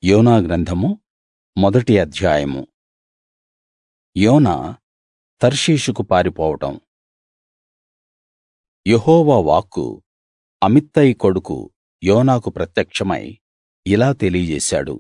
యోనా గ్రంథము మొదటి అధ్యాయము. యోనా తర్షీషుకు పారిపోవడం. యెహోవా వాక్కు అమిత్తయి కొడుకు యోనాకు ప్రత్యక్షమై ఇలా తెలియజేశాడు.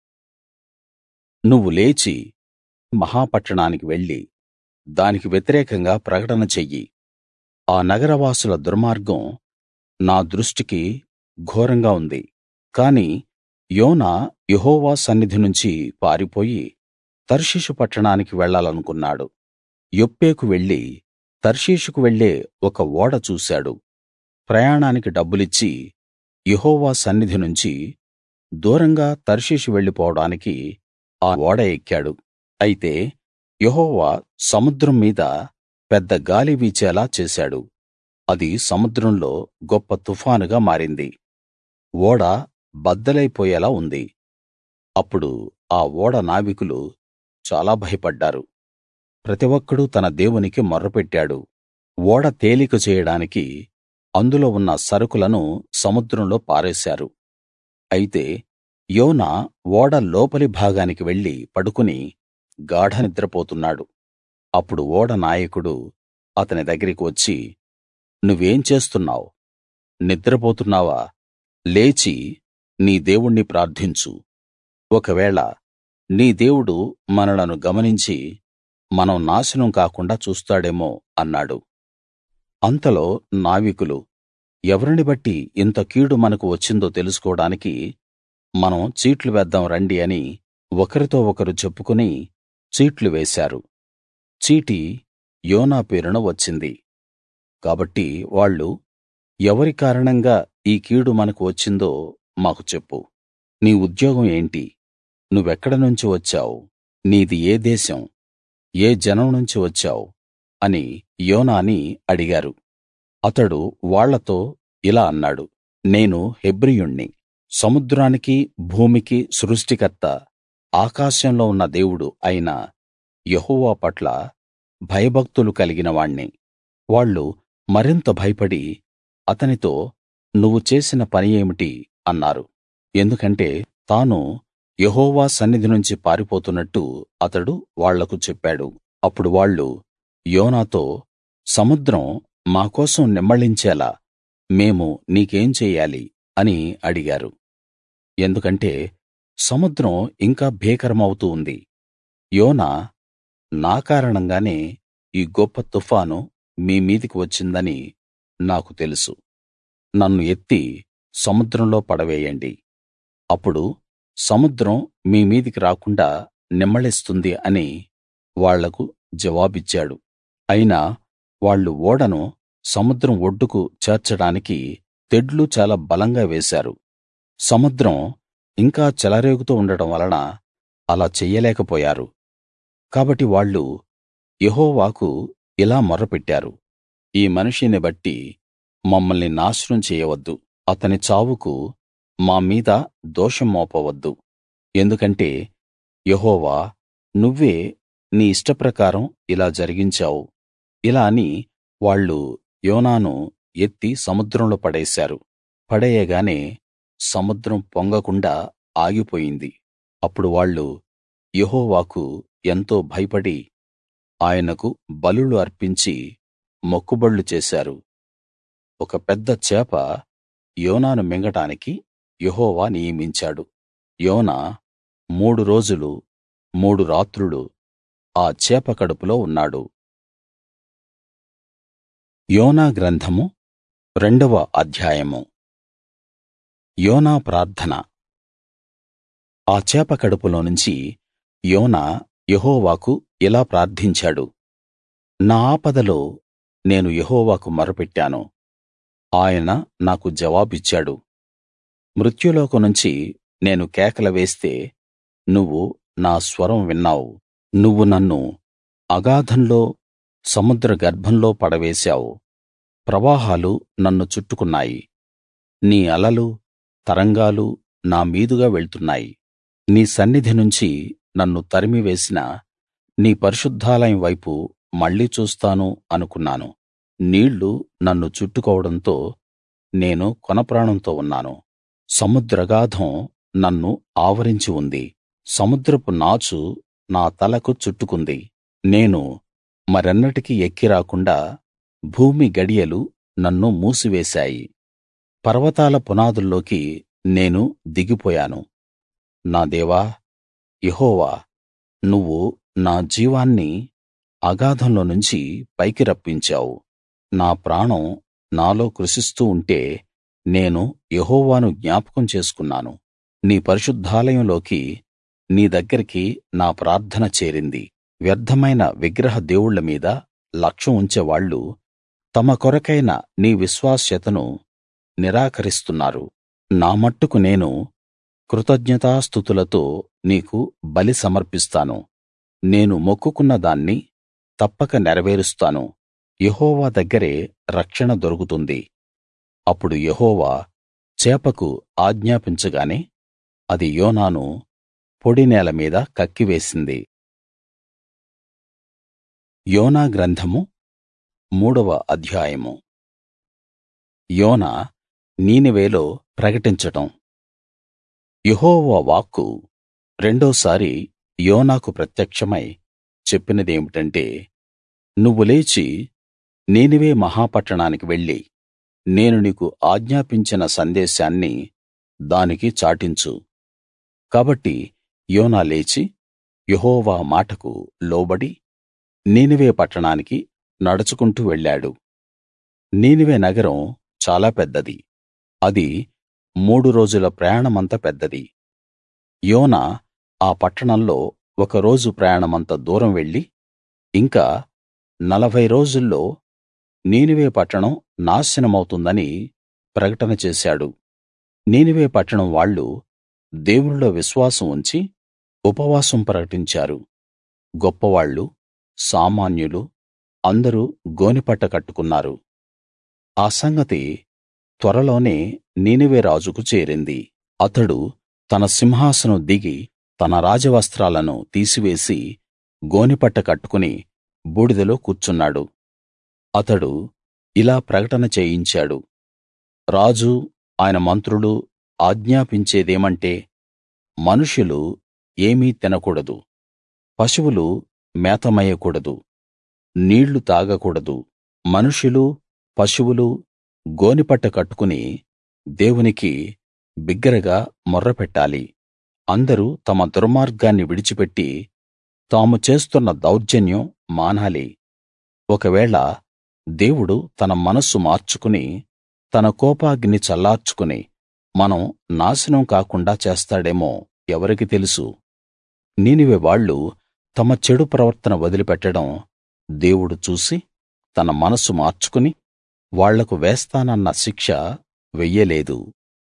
నువ్వు లేచి మహాపట్టణానికి వెళ్లి దానికి వ్యతిరేకంగా ప్రకటన చెయ్యి. ఆ నగరవాసుల దుర్మార్గం నా దృష్టికి ఘోరంగా ఉంది. కాని యోనా యెహోవా సన్నిధి నుంచి పారిపోయి తర్షీషు పట్టణానికి వెళ్ళాలనుకున్నాడు. యొప్పేకు వెళ్లి తర్షీషుకు వెళ్ళే ఒక ఓడ చూశాడు. ప్రయాణానికి డబ్బులిచ్చి యెహోవా సన్నిధి నుంచి దూరంగా తర్షీషు వెళ్ళిపోవడానికి ఆ ఓడ ఎక్కాడు. అయితే యెహోవా సముద్రం మీద పెద్ద గాలి వీచేలా చేశాడు. అది సముద్రంలో గొప్ప తుఫానుగా మారింది. ఓడ బద్దలైపోయేలా ఉంది. అప్పుడు ఆ ఓడ నావికులు చాలా భయపడ్డారు. ప్రతి ఒక్కడూ తన దేవునికి మొర్రపెట్టాడు. ఓడ తేలిక చేయడానికి అందులో ఉన్న సరుకులను సముద్రంలో పారేశారు. అయితే యోనా ఓడ లోపలి భాగానికి వెళ్లి పడుకుని గాఢ నిద్రపోతున్నాడు. అప్పుడు ఓడ నాయకుడు అతని దగ్గరికి వచ్చి, నువ్వేం చేస్తున్నావ్? నిద్రపోతున్నావా? లేచి నీ దేవుణ్ణి ప్రార్థించు. ఒకవేళ నీ దేవుడు మనలను గమనించి మనం నాశనం కాకుండా చూస్తాడేమో అన్నాడు. అంతలో నావికులు, ఎవరిని బట్టి ఇంత కీడు మనకు వచ్చిందో తెలుసుకోవడానికి మనం చీట్లు వేద్దాం రండి అని ఒకరితో ఒకరు చెప్పుకుని చీట్లు వేశారు. చీటి యోనా పేరున వచ్చింది. కాబట్టి వాళ్ళు, ఎవరి కారణంగా ఈ కీడు మనకు వచ్చిందో మాకు చెప్పు. నీ ఉద్యోగం ఏంటి? నువ్వెక్కడ నుంచి వచ్చావు? నీది ఏ దేశం? ఏ జనం నుంచి వచ్చావు? అని యోనాని అడిగారు. అతడు వాళ్ళతో ఇలా అన్నాడు, నేను హెబ్రీయుణ్ణి. సముద్రానికి భూమికి సృష్టికర్త, ఆకాశంలో ఉన్న దేవుడు అయిన యెహోవా పట్ల భయభక్తులు కలిగిన వాణ్ణి. వాళ్ళు మరింత భయపడి అతనితో, నువ్వు చేసిన పని ఏమిటి అన్నారు. ఎందుకంటే తాను యెహోవా సన్నిధి నుంచి పారిపోతున్నట్టు అతడు వాళ్లకు చెప్పాడు. అప్పుడు వాళ్ళు యోనాతో, సముద్రం మా కోసం నిమ్మళించేలా మేము నీకేం చెయ్యాలి అని అడిగారు. ఎందుకంటే సముద్రం ఇంకా భీకరమవుతూ ఉంది. యోనా, నా కారణంగానే ఈ గొప్ప తుఫాను మీ మీదికి వచ్చిందని నాకు తెలుసు. నన్ను ఎత్తి సముద్రంలో పడవేయండి. అప్పుడు సముద్రం మీ మీదికి రాకుండా నిమ్మళిస్తుంది అని వాళ్లకు జవాబిచ్చాడు. అయినా వాళ్ళు ఓడను సముద్రం ఒడ్డుకు చేర్చడానికి తెడ్లు చాలా బలంగా వేశారు. సముద్రం ఇంకా చెలరేగుతూ ఉండడం వలన అలా చెయ్యలేకపోయారు. కాబట్టి వాళ్ళు యెహోవాకు ఇలా మొర్రపెట్టారు, ఈ మనిషిని బట్టి మమ్మల్ని నాశనం చేయవద్దు. అతని చావుకు మా మీద దోషం మోపవద్దు. ఎందుకంటే యెహోవా, నువ్వే నీ ఇష్టప్రకారం ఇలా జరిగించావు. ఇలా అని వాళ్ళు యోనాను ఎత్తి సముద్రంలో పడేశారు. పడేయగానే సముద్రం పొంగకుండా ఆగిపోయింది. అప్పుడు వాళ్ళు యెహోవాకు ఎంతో భయపడి ఆయనకు బలులు అర్పించి మొక్కుబళ్ళు చేశారు. ఒక పెద్ద చేప యోనాను మింగడానికి యెహోవా నియమించాడు. యోనా 3 రోజులు 3 రాత్రులు ఆ చేప కడుపులో ఉన్నాడు. యోనా గ్రంథము 2వ అధ్యాయము. యోనా ప్రార్థన. ఆ చేప కడుపులో నుంచి యోనా యెహోవాకు ఇలా ప్రార్థించాడు, నా ఆపదలో నేను యెహోవాకు మొర్రపెట్టాను. ఆయన నాకు జవాబిచ్చాడు. మృత్యులోకం నుంచి నేను కేకలు వేస్తే నువ్వు నా స్వరం విన్నావు. నువ్వు నన్ను అగాధంలో సముద్ర గర్భంలో పడవేశావు. ప్రవాహాలు నన్ను చుట్టుకున్నాయి. నీ అలలు తరంగాలు నా మీదుగా వెళ్తున్నాయి. నీ సన్నిధి నుంచి నన్ను తరిమివేసినా నీ పరిశుద్ధాలయం వైపు మళ్ళీ చూస్తాను అనుకున్నాను. నీళ్లు నన్ను చుట్టుకోవడంతో నేను కొనప్రాణంతో ఉన్నాను. సముద్రగాధం నన్ను ఆవరించి ఉంది. సముద్రపు నాచు నా తలకు చుట్టుకుంది. నేను మరెన్నటికీ ఎక్కి రాకుండా భూమి గడియలు నన్ను మూసివేశాయి. పర్వతాల పునాదుల్లోకి నేను దిగిపోయాను. నా దేవా, యెహోవా, నువ్వు నా జీవాన్ని అగాధంలో నుంచి పైకి రప్పించావు. నా ప్రాణం నాలో కృశిస్తూ ఉంటే నేను యెహోవాను జ్ఞాపకం చేసుకున్నాను. నీ పరిశుద్ధాలయంలోకి, నీ దగ్గరికి నా ప్రార్థన చేరింది. వ్యర్థమైన విగ్రహ దేవుళ్ళ మీద లక్ష్యం ఉంచేవాళ్ళు తమ కొరకైన నీ విశ్వాస్యతను నిరాకరిస్తున్నారు. నా మట్టుకు నేను కృతజ్ఞతాస్తుతులతో నీకు బలి సమర్పిస్తాను. నేను మొక్కుకున్న దాన్ని తప్పక నెరవేరుస్తాను. యెహోవా దగ్గరే రక్షణ దొరుకుతుంది. అప్పుడు యెహోవా చేపకు ఆజ్ఞాపించగానే అది యోనాను పొడి నేల మీద కక్కివేసింది. యోనా గ్రంథము 3వ అధ్యాయము. యోనా నీనెవెలో ప్రకటించటం. యెహోవా వాక్కు రెండోసారి యోనాకు ప్రత్యక్షమై చెప్పినదేమిటంటే, నువ్వు లేచి నీనెవె మహాపట్టణానికి వెళ్లి నేను నీకు ఆజ్ఞాపించిన సందేశాన్ని దానికి చాటించు. కాబట్టి యోనా లేచి యెహోవా మాటకు లోబడి నీనెవె పట్టణానికి నడుచుకుంటూ వెళ్ళాడు. నీనెవె నగరం చాలా పెద్దది. అది 3 రోజుల ప్రయాణమంత పెద్దది. యోనా ఆ పట్టణంలో 1 రోజు ప్రయాణమంత దూరం వెళ్లి ఇంకా 40 రోజుల్లో నీనెవె పట్టణం నాశనమవుతుందని ప్రకటన చేశాడు. నీనెవె పట్టణం వాళ్ళు దేవునిలో విశ్వాసం ఉంచి ఉపవాసం ప్రకటించారు. గొప్పవాళ్ళు, సామాన్యులు అందరూ గోనెపట్ట కట్టుకున్నారు. ఆ సంగతి త్వరలోనే నీనెవె రాజుకు చేరింది. అతడు తన సింహాసనం దిగి తన రాజవస్త్రాలను తీసివేసి గోనెపట్ట కట్టుకుని బూడిదలో కూర్చున్నాడు. అతడు ఇలా ప్రకటన చేయించాడు: రాజు, ఆయన మంత్రులు ఆజ్ఞాపించేదేమంటే, మనుష్యులు ఏమీ తినకూడదు, పశువులు మేత మేయకూడదు, నీళ్లు తాగకూడదు. మనుష్యులు, పశువులు గోనెపట్ట కట్టుకుని దేవునికి బిగ్గరగా మొర్రపెట్టాలి. అందరూ తమ దుర్మార్గాన్ని విడిచిపెట్టి తాము చేస్తున్న దౌర్జన్యం మానాలి. ఒకవేళ దేవుడు తన మనస్సు మార్చుకుని తన కోపాగ్ని చల్లార్చుకుని మనం నాశనం కాకుండా చేస్తాడేమో ఎవరికి తెలుసు. నీనెవె వాళ్ళు తమ చెడు ప్రవర్తన వదిలిపెట్టడం దేవుడు చూసి తన మనస్సు మార్చుకుని వాళ్లకు వేస్తానన్న శిక్ష వెయ్యలేదు.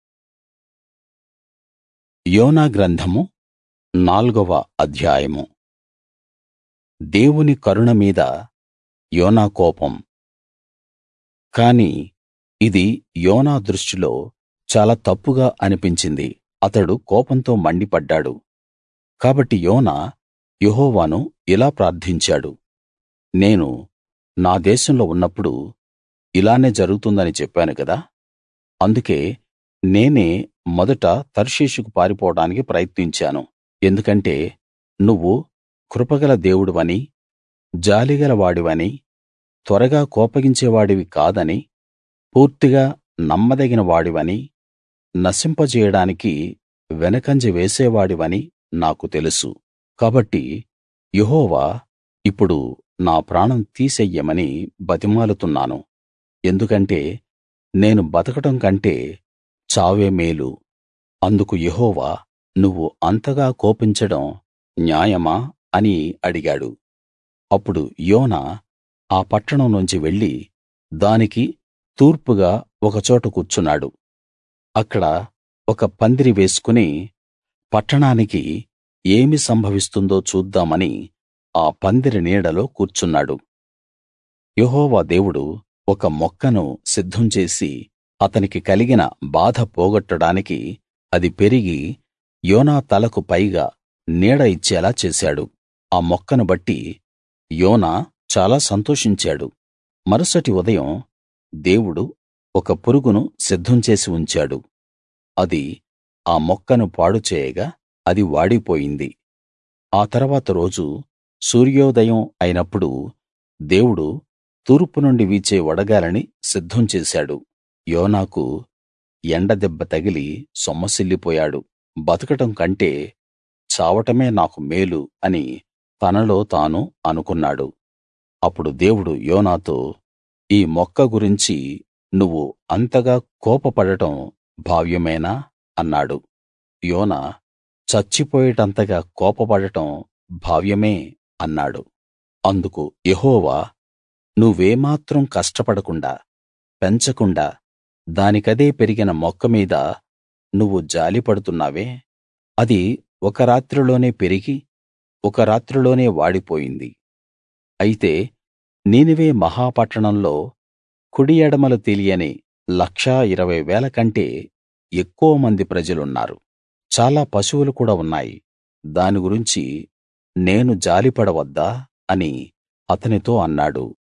యోనా గ్రంథము 4వ అధ్యాయము. దేవుని కరుణ మీద యోనా కోపం. కాని ఇది యోనా దృష్టిలో చాలా తప్పుగా అనిపించింది. అతడు కోపంతో మండిపడ్డాడు. కాబట్టి యోనా యెహోవాను ఇలా ప్రార్థించాడు: నేను నా దేశంలో ఉన్నప్పుడు ఇలానే జరుగుతుందని చెప్పాను కదా. అందుకే నేనే మొదట తర్షీషుకు పారిపోవడానికి ప్రయత్నించాను. ఎందుకంటే నువ్వు కృపగల దేవుడివనీ, జాలిగల వాడివనీ, త్వరగా కోపగించేవాడివి కాదని, పూర్తిగా నమ్మదగిన వాడివనీ, నశింపజేయడానికి వెనకంజ వేసేవాడివనీ నాకు తెలుసు. కాబట్టి యెహోవా ఇప్పుడు నా ప్రాణం తీసెయ్యమని బతిమాలుతున్నాను. ఎందుకంటే నేను బతకడం కంటే చావే మేలు. అందుకు యెహోవా, నువ్వు అంతగా కోపించడం న్యాయమా అని అడిగాడు. అప్పుడు యోనా ఆ పట్టణం నుంచి వెళ్లి దానికి తూర్పుగా ఒక చోట కూర్చున్నాడు. అక్కడ ఒక పందిరి వేసుకుని పట్టణానికి ఏమి సంభవిస్తుందో చూద్దామని ఆ పందిరి నీడలో కూర్చున్నాడు. యెహోవా దేవుడు ఒక మొక్కను సిద్ధం చేసి అతనికి కలిగిన బాధ పోగొట్టడానికి అది పెరిగి యోనా తలకు పైగా నీడ ఇచ్చేలా చేశాడు. ఆ మొక్కను బట్టి యోనా చాలా సంతోషించాడు. మరుసటి ఉదయం దేవుడు ఒక పురుగును సిద్ధం చేసి ఉంచాడు. అది ఆ మొక్కను పాడు చేయగా అది వాడిపోయింది. ఆ తర్వాత రోజు సూర్యోదయం అయినప్పుడు దేవుడు తూర్పు నుండి వీచే వడగాలిని సిద్ధం చేశాడు. యోనాకు ఎండదెబ్బ తగిలి సొమ్మసిల్లిపోయాడు. బతకడం కంటే చావటమే నాకు మేలు అని తనలో తాను అనుకున్నాడు. అప్పుడు దేవుడు యోనాతో, ఈ మొక్క గురించి నువ్వు అంతగా కోపపడటం భావ్యమేనా అన్నాడు. యోనా చచ్చిపోయేటంతగా కోపపడటం భావ్యమే అన్నాడు. అందుకు యెహోవా, నువ్వేమాత్రం కష్టపడకుండా, పెంచకుండా దానికదే పెరిగిన మొక్క మీద నువ్వు జాలిపడుతున్నావే, అది ఒక రాత్రిలోనే పెరిగి ఒక రాత్రిలోనే వాడిపోయింది. అయితే నీనెవె మహా పట్టణంలో కుడి ఎడమలు తెలియని 120,000 కంటే ఎక్కువ మంది ప్రజలున్నారు. చాలా పశువులు కూడా ఉన్నాయి. దాని గురించి నేను జాలిపడవద్దా అని అతనితో అన్నాడు.